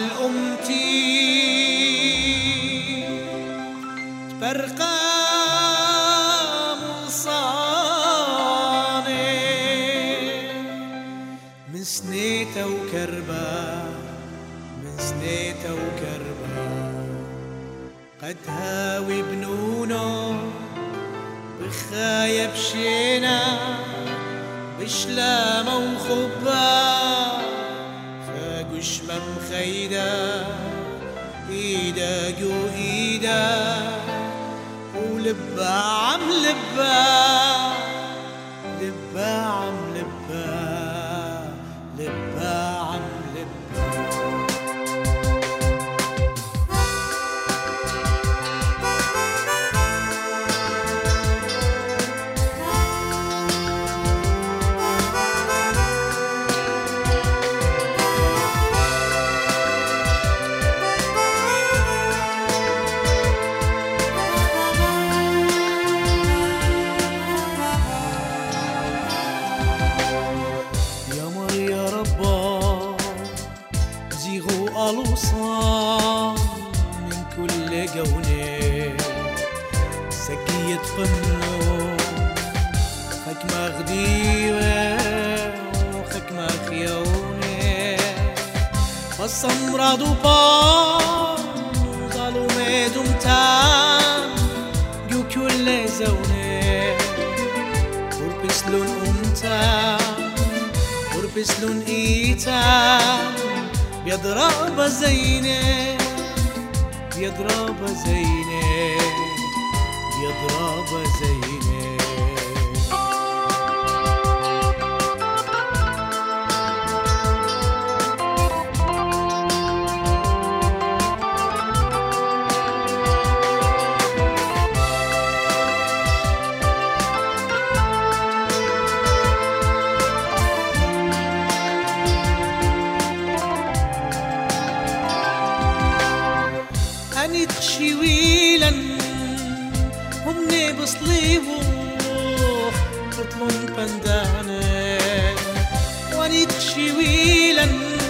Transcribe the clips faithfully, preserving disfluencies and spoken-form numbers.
الأمتي تبرقى مصاني من سنيته وكربة من سنيته وكربة قد هاوي بنونه بخايب شينا بشلامة وخبا فاقش ممخيدا ايدا جو ايدا ولبا عم لبا لبا عم لبا لبا عم لبا الوصال من كل جونة سكية فنو خك مغديوة وخك مخيونة فالسمرة دوبان ظلمة دمتان جو كل زونة وربسلون أمتان وربسلون إيتان بيضرب زينة بيضرب زينة بيضرب زينة أني تشويلا همني بصليبو تطلون بندانة وأني تشويلا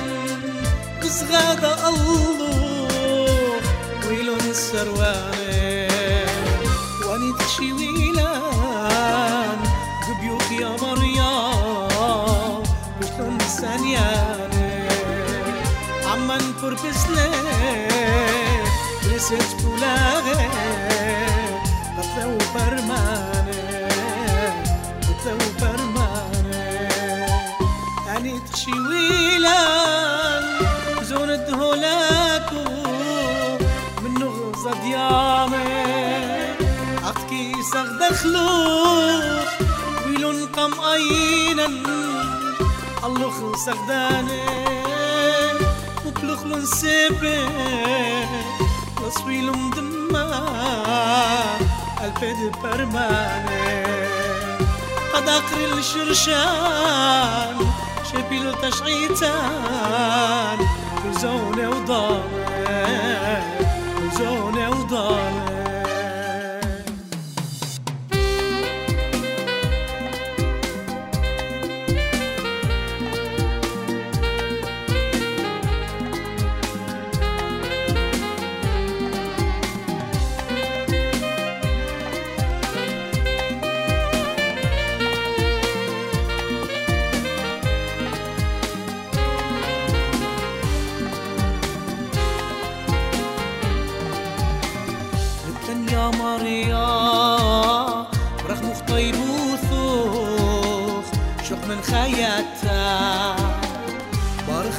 بصغادة الله ويلون السروانة وأني تشويلا قبيوك يا مريم بشلون السانيانة عمان فربسلي رسيت بولاغي قطلو برماني قطلو برماني أني تشويلان زون الدهولاكو من نغزة ديامي أخكي سغد خلوخ ويلون قم أينا اللوخ سغداني وكلوخلون سيبي تصويل مدمى الفيد برماني قد أقري الشرشان شبيل تشعيتان وزوني وضالي وزوني وضالي يا مريا برخ مخطيب وثوخ شوق من خياتا برخ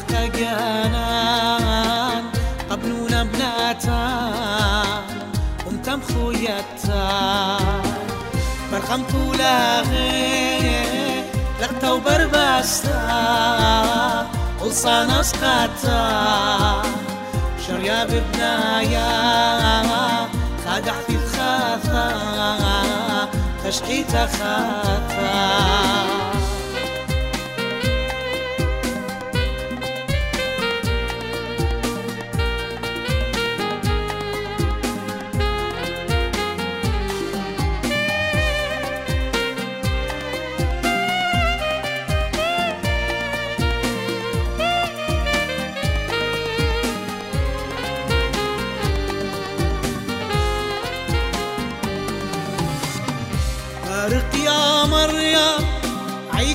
تجانان قبلونا بناتان ومتم خوياتا برخم طولاغي لغتا وبرباستا وصانا سقاتا شريا ببنايا خادح في الخاثة تشحيت خاثة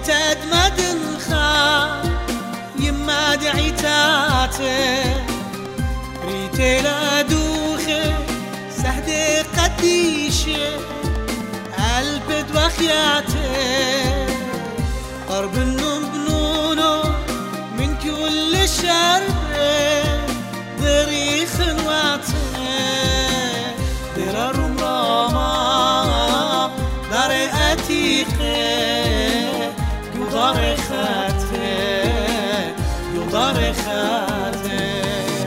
تأدمد الخال يما دعيتاته ريتي لا دوخه سهدي قديشه قلب وخياته قرب النوم بنونه من كل شربه ضريخ واته درار مراما دار أتيقه يدار خاته يدار خاته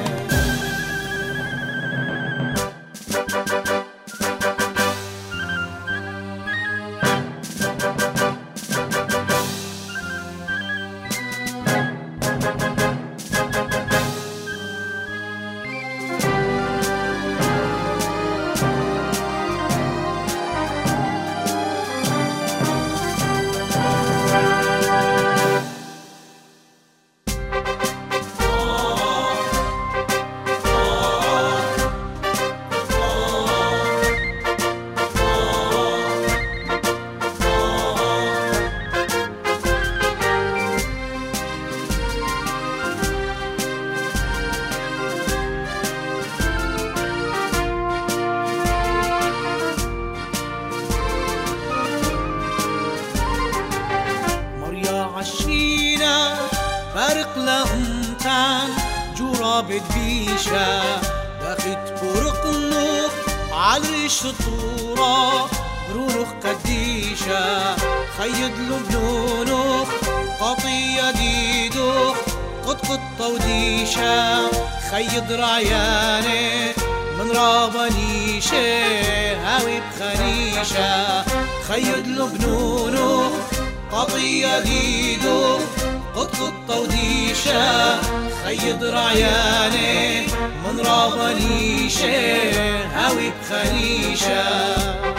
عشينا فرق لأمتان جرابت بيشا داخت برق النوخ عالريش الطورة برونخ قديشة خيد لبنونخ قطية ديدوخ قد قطة وديشة خيد رعياني من رابنيشة هاوي بخنيشة خيد لبنونخ قطية ديدو قد قطة وديشة خيد رعياني من رابنيشة هاوي بخنيشة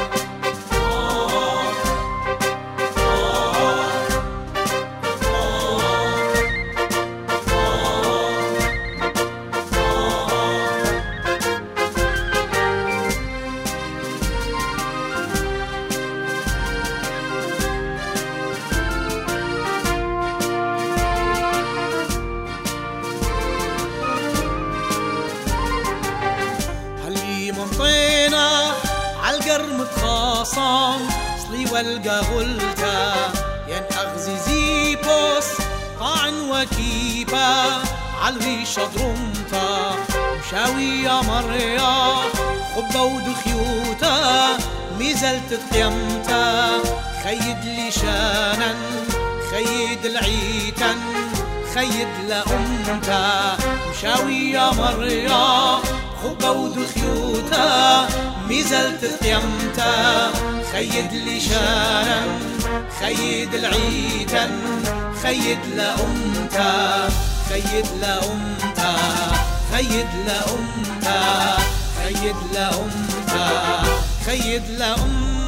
منطينا عالقرم تخاصم صلي والقى غلتا ين أغزي زيبوس طاعن وكيبا عالريشة درمتا مشاوي يا مريا خبة ودخيوتا ميزلت قيمتا خيد لي شانا خيد العيتن خيد لأمتا مشاوي يا مريا خبة ودخيوتا ميزلت قيمتا خيد لي شانا خيد العيتن خيد لأمتا خيد لأمتا خيد لأمتا خيد لأمتا خيد لأمتا